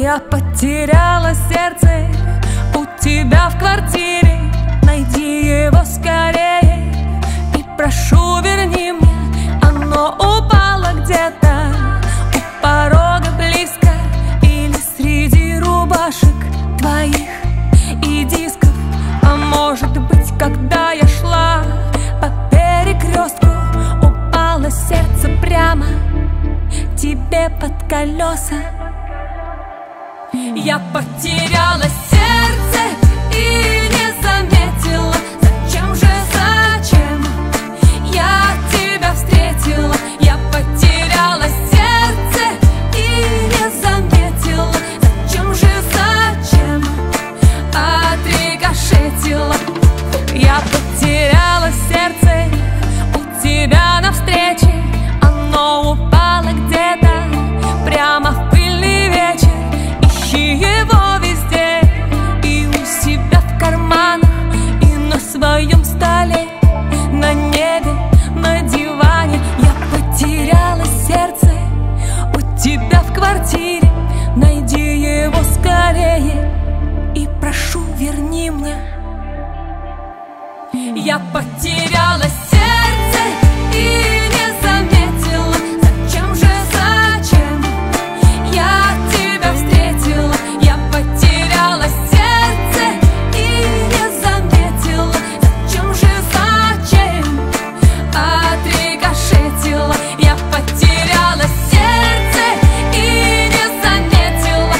Я потеряла сердце у тебя в квартире. Найди его скорее и прошу, верни мне. Оно упало где-то у порога близко, или среди рубашек твоих и дисков. А может быть, когда я шла по перекрестку, упало сердце прямо тебе под колеса. Я потеряла сердце и не заметила. Зачем же, зачем я тебя встретила? Я потеряла сердце и не заметила. Зачем же, зачем отрикошетила? Я потеряла сердце у тебя на встрече. Оно упало где-то прямо в пыльный вечер. Ищи его везде, и у себя в карманах, и на своем столе, на небе, на диване. Я потеряла сердце у тебя в квартире. Найди его скорее и прошу, верни мне. Я потеряла сердце и не заметила. Зачем же, зачем я тебя встретила? Я потеряла сердце и не заметила. Зачем же, зачем отрикошетила? Я потеряла сердце и не заметила.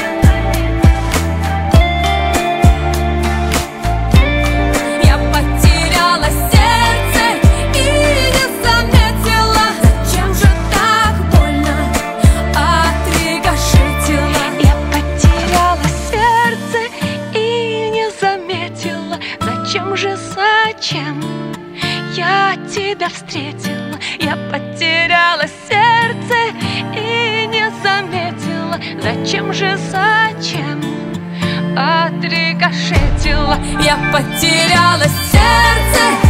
Я потеряла сердце и не заметила. Зачем же так больно отрикошетила? Я потеряла сердце и не заметила. Зачем же, зачем я тебя встретила? Я потеряла сердце и не заметила. Зачем же, зачем отрикошетила? Я потеряла сердце